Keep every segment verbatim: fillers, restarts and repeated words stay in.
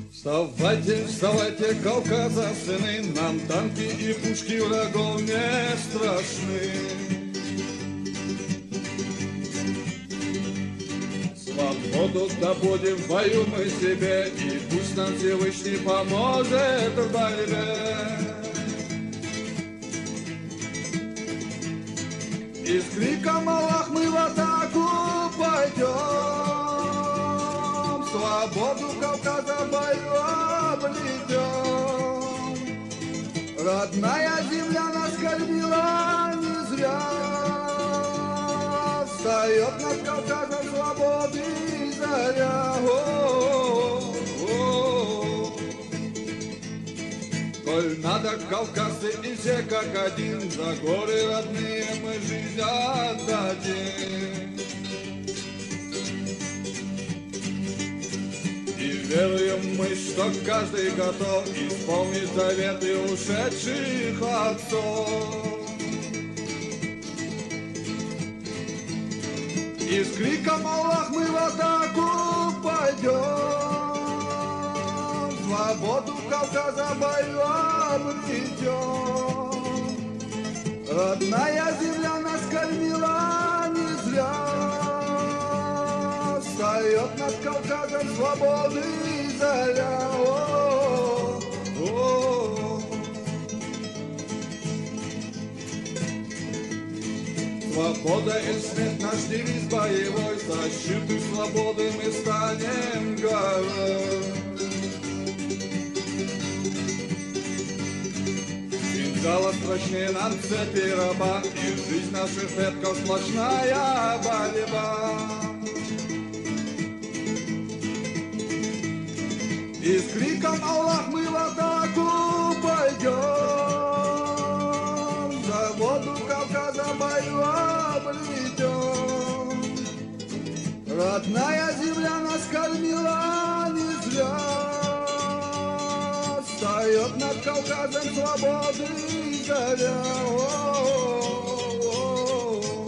Вставайте, вставайте, Кавказа сыны, нам танки и пушки врагов не страшны. Свободу добудем в бою мы себе, и пусть нам Всевышний поможет в борьбе. И с криком «Аллах» мы в атаку пойдем, свободу Кавказа в бою обретем. Родная земля нас кормила не зря, встает над Кавказом свободы заря. О-о-о. Коль надо, кавказцы и все как один, за горы родные мы жизнь отдадим. И веруем мы, что каждый готов исполнить заветы ушедших отцов. И с криком «Аллах» мы в атаку пойдем, свободу Кавказа в бою обретем. Родная земля нас кормила не зря, встает над Кавказом свободы заря. О-о-о. Свобода и смерть наш девиз боевой, защиту свободы мы станем горой. Фингала страшнее нам цепи раба, и жизнь наших предков сплошная борьба. И с криком «Аллах» мы в атаку пойдем, свободу Кавказа в бою обретем. Родная земля нас кормила не зря, встает над Кавказом свободы заря. О-о-о.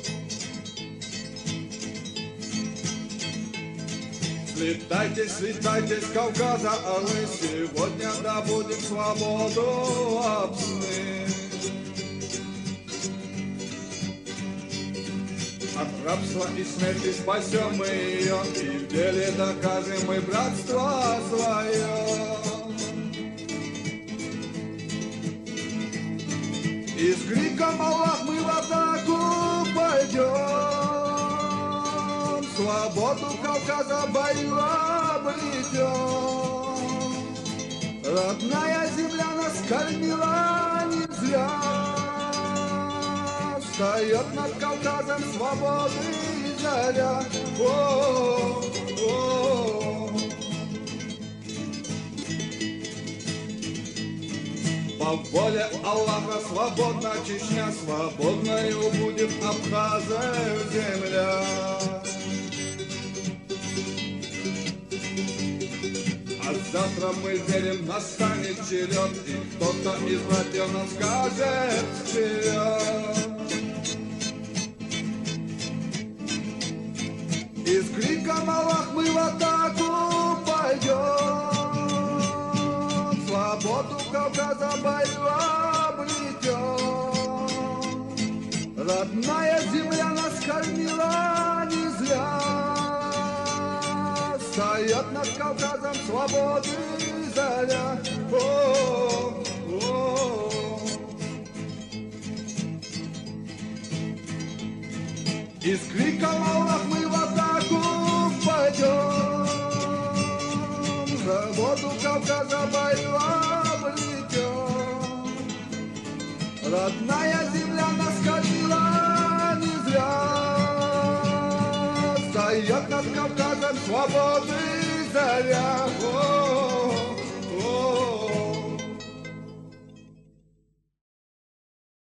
Слетайтесь, слетайтесь, Кавказа орлы, сегодня добудем свободу от сны. От рабства и смерти спасем мы ее, и в деле докажем мы братство свое. И с криком «Аллах» мы в атаку пойдем, свободу Кавказа в бою обретем. Родная земля нас кормила не зря, встает над Кавказом свободы заря. О-о-о. По воле Аллаха свободна Чечня, свободною будет Абхазия земля. А завтра мы верим, настанет черед, и кто-то из братьев нам скажет вперед. И с криком «Аллах» мы в атаку пойдем, свободу Кавказа в бою обретем. Родная земля нас кормила не зря, встает над Кавказом свободы заря. О-о-о. И с криком «Аллах» мы в атаку пойдем, свободу Кавказа в бою обретем. Родная земля нас кормила не зря, встает над Кавказом свободы заря. О-о-о.